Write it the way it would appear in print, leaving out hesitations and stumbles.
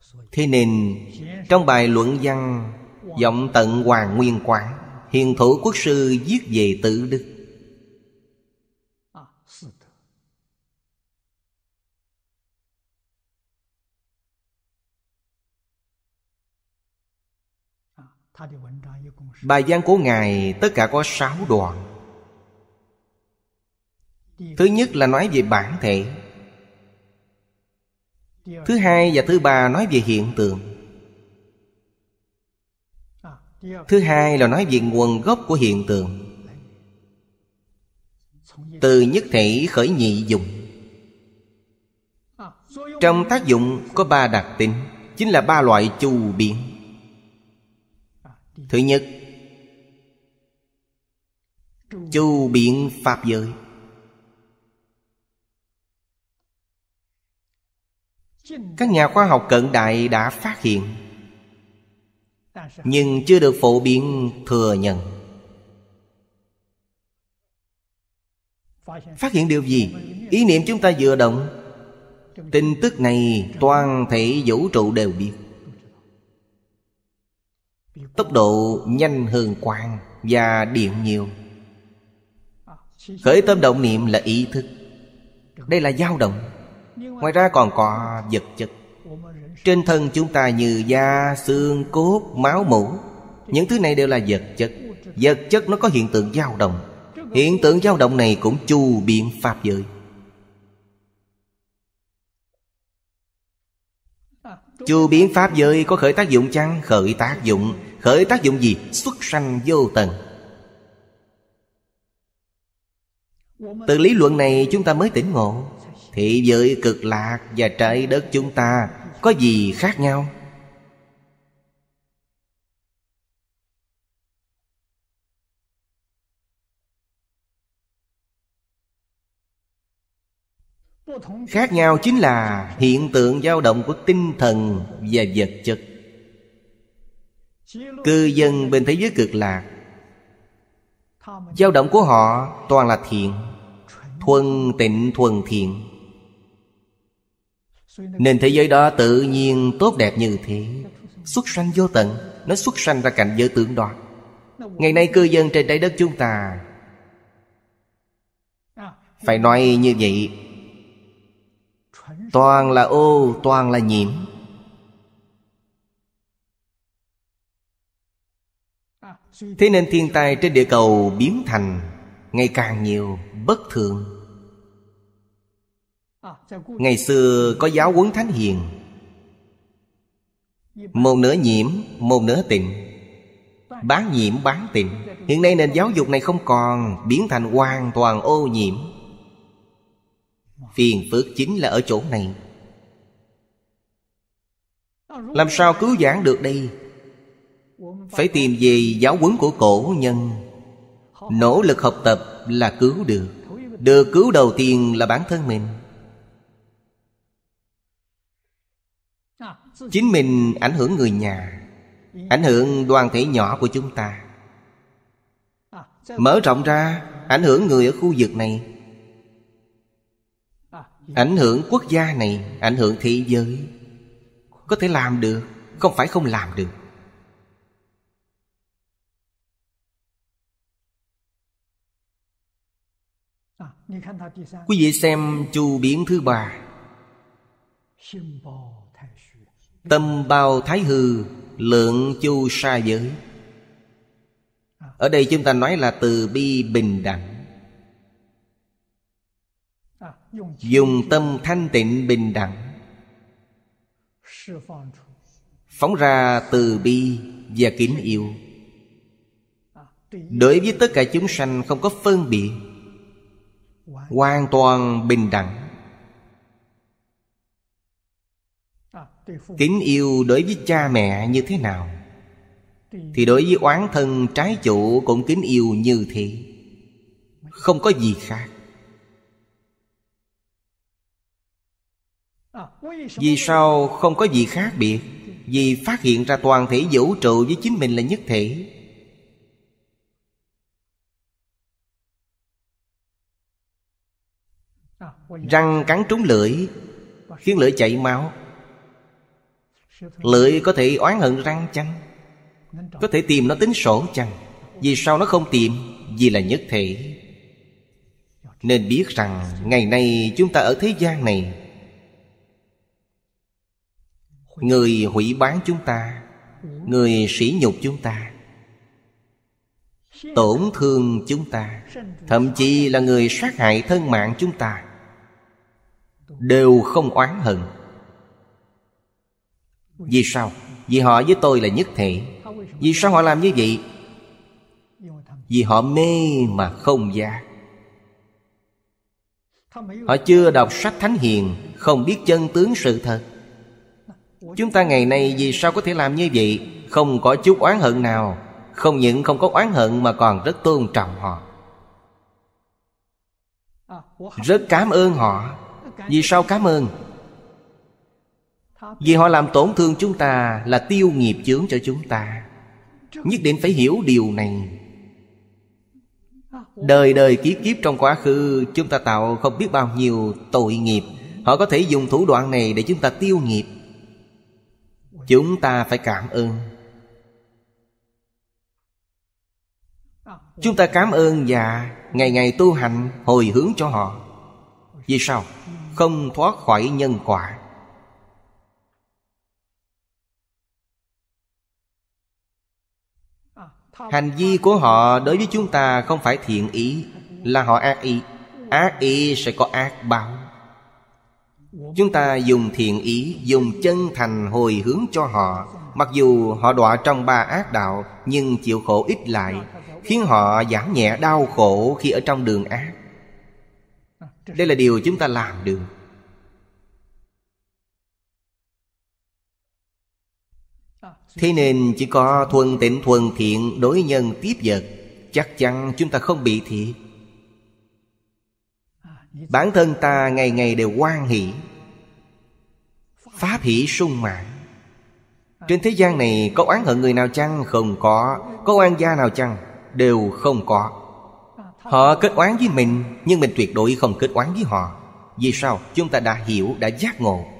Thế nên trong bài luận văn Vọng Tận Hoàng Nguyên Quán, Hiền Thủ Quốc Sư viết về tự đức. Bài văn của Ngài tất cả có 6 đoạn. Thứ nhất là nói về bản thể. Thứ hai và thứ ba nói về hiện tượng. Thứ hai là nói về nguồn gốc của hiện tượng. Từ nhất thể khởi nhị dụng. Trong tác dụng có 3 đặc tính, chính là 3 loại chu biến. Thứ nhất, chu biến pháp giới. Các nhà khoa học cận đại đã phát hiện, nhưng chưa được phổ biến thừa nhận. Phát hiện điều gì? Ý niệm chúng ta vừa động, tin tức này toàn thể vũ trụ đều biết. Tốc độ nhanh hơn quang và điện nhiều. Khởi tâm động niệm là ý thức. Đây là dao động. Ngoài ra còn có vật chất. Trên thân chúng ta như da, xương, cốt, máu mủ, những thứ này đều là vật chất. Vật chất nó có hiện tượng dao động. Hiện tượng dao động này cũng chu biến pháp giới. Chu biến pháp giới có khởi tác dụng chăng? Khởi tác dụng. Khởi tác dụng gì? Xuất sanh vô tận. Từ lý luận này chúng ta mới tỉnh ngộ, thị giới cực lạc và trái đất chúng ta có gì khác nhau? Khác nhau chính là hiện tượng dao động của tinh thần và vật chất. Cư dân bên thế giới cực lạc, dao động của họ toàn là thiện, thuần tịnh thuần thiện. Nên thế giới đó tự nhiên tốt đẹp như thế, xuất sanh vô tận. Nó xuất sanh ra cảnh giới tưởng đó. Ngày nay cư dân trên trái đất chúng ta phải nói như vậy, toàn là ô, toàn là nhiễm. Thế nên thiên tai trên địa cầu biến thành ngày càng nhiều, bất thường. Ngày xưa có giáo huấn thánh hiền, một nửa nhiễm, một nửa tịnh, bán nhiễm bán tịnh. Hiện nay nền giáo dục này không còn, biến thành hoàn toàn ô nhiễm. Phiền phức chính là ở chỗ này. Làm sao cứu vãn được đây? Phải tìm về giáo huấn của cổ nhân, nỗ lực học tập là cứu được. Được cứu đầu tiên là bản thân mình. Chính mình ảnh hưởng người nhà, ảnh hưởng đoàn thể nhỏ của chúng ta. Mở rộng ra, ảnh hưởng người ở khu vực này, ảnh hưởng quốc gia này, ảnh hưởng thế giới. Có thể làm được, không phải không làm được. Quý vị xem chu biến thứ 3, tâm bao thái hư, lượng chu sa giới. Ở đây chúng ta nói là từ bi bình đẳng. Dùng tâm thanh tịnh bình đẳng, phóng ra từ bi và kính yêu. Đối với tất cả chúng sanh không có phân biệt, hoàn toàn bình đẳng. Kính yêu đối với cha mẹ như thế nào, thì đối với oán thân trái chủ cũng kính yêu như thế. Không có gì khác. Vì sao không có gì khác biệt? Vì phát hiện ra toàn thể vũ trụ với chính mình là nhất thể. Răng cắn trúng lưỡi, khiến lưỡi chảy máu, Lưỡi có thể oán hận răng chăng? Có thể tìm nó tính sổ chăng? Vì sao nó không tìm? Vì là nhất thể. Nên biết rằng ngày nay chúng ta ở thế gian này, người hủy báng chúng ta, người sỉ nhục chúng ta, tổn thương chúng ta, thậm chí là người sát hại thân mạng chúng ta, đều không oán hận. Vì sao? Vì họ với tôi là nhất thể. Vì sao họ làm như vậy? Vì họ mê mà không giác. Họ chưa đọc sách Thánh Hiền, không biết chân tướng sự thật. Chúng ta ngày nay vì sao có thể làm như vậy? Không có chút oán hận nào. Không những không có oán hận mà còn rất tôn trọng họ, rất cảm ơn họ. Vì sao cảm ơn? Vì họ làm tổn thương chúng ta, là tiêu nghiệp chướng cho chúng ta. Nhất định phải hiểu điều này. Đời đời kiếp kiếp trong quá khứ, chúng ta tạo không biết bao nhiêu tội nghiệp. Họ có thể dùng thủ đoạn này để chúng ta tiêu nghiệp. Chúng ta phải cảm ơn. Chúng ta cảm ơn và ngày ngày tu hành hồi hướng cho họ. Vì sao? Không thoát khỏi nhân quả. Hành vi của họ đối với chúng ta không phải thiện ý, là họ ác ý. Ác ý sẽ có ác báo. Chúng ta dùng thiện ý, dùng chân thành hồi hướng cho họ. Mặc dù họ đọa trong ba ác đạo, nhưng chịu khổ ít lại, khiến họ giảm nhẹ đau khổ khi ở trong đường ác. Đây là điều chúng ta làm được. Thế nên chỉ có thuần tịnh thuần thiện đối nhân tiếp vật, chắc chắn chúng ta không bị thiệt. Bản thân ta ngày ngày đều hoan hỷ, pháp hỷ sung mãn. Trên thế gian này có oán hận người nào chăng? Không có. Có oan gia nào chăng? Đều không có. Họ kết oán với mình, nhưng mình tuyệt đối không kết oán với họ. Vì sao? Chúng ta đã hiểu, đã giác ngộ.